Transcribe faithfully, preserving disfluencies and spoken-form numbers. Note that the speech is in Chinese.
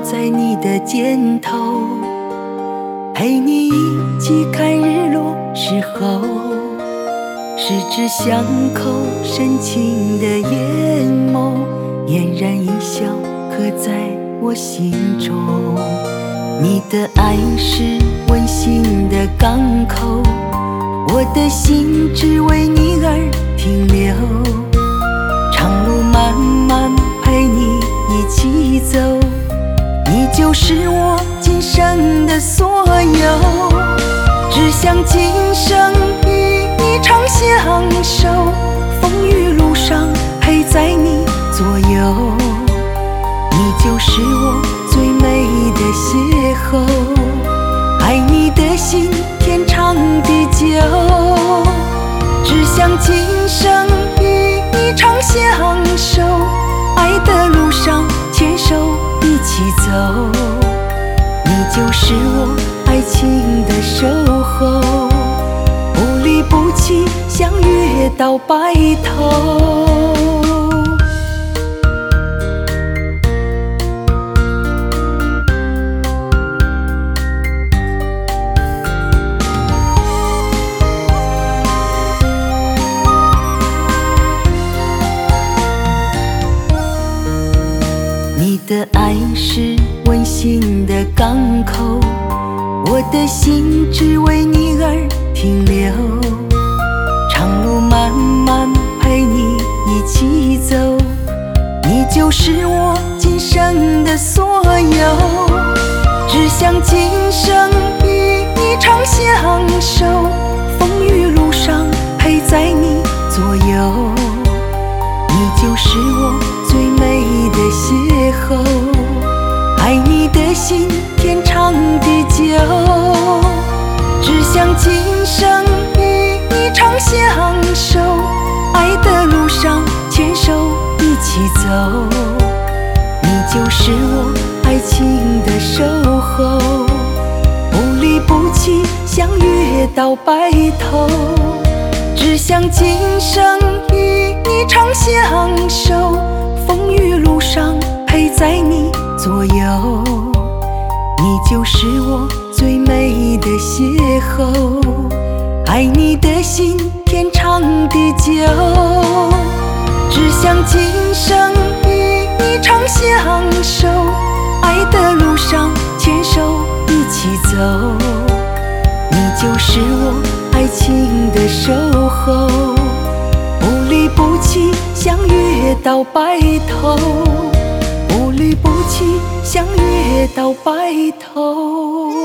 在你的肩头，陪你一起看日落时候，十指相扣，深情的眼眸，嫣然一笑，刻在我心中。你的爱是温馨的港口，我的心只为你而停留。长路漫漫，陪你一起走，你就是我今生的所有。只想今生与你长相守，风雨路上陪在你左右。你就是我最美的邂逅，爱你的心天长地久。只想今生与你长相守，爱的路上牵手一起走。你就是我爱情的守候，不离不弃，相约到白头。你的爱是温馨的港口，我的心只为你而停留。长路漫漫，陪你一起走，你就是我今生的所有。只想今生与你长相守，风雨路上陪在你左右。你就是我最美的邂逅，爱你的心天长地久。只想今生与你长相守，爱的路上牵手一起走。你就是我爱情的守候，不离不弃，相约到白头。只想今生与你长相守，风雨路上陪在你左右。你就是我最美的邂逅，爱你的心天长地久。只想今生与你长相守，爱的路上牵手一起走。你就是我爱情的守候，不离不弃，相约到白头。不离不弃，相约到白头。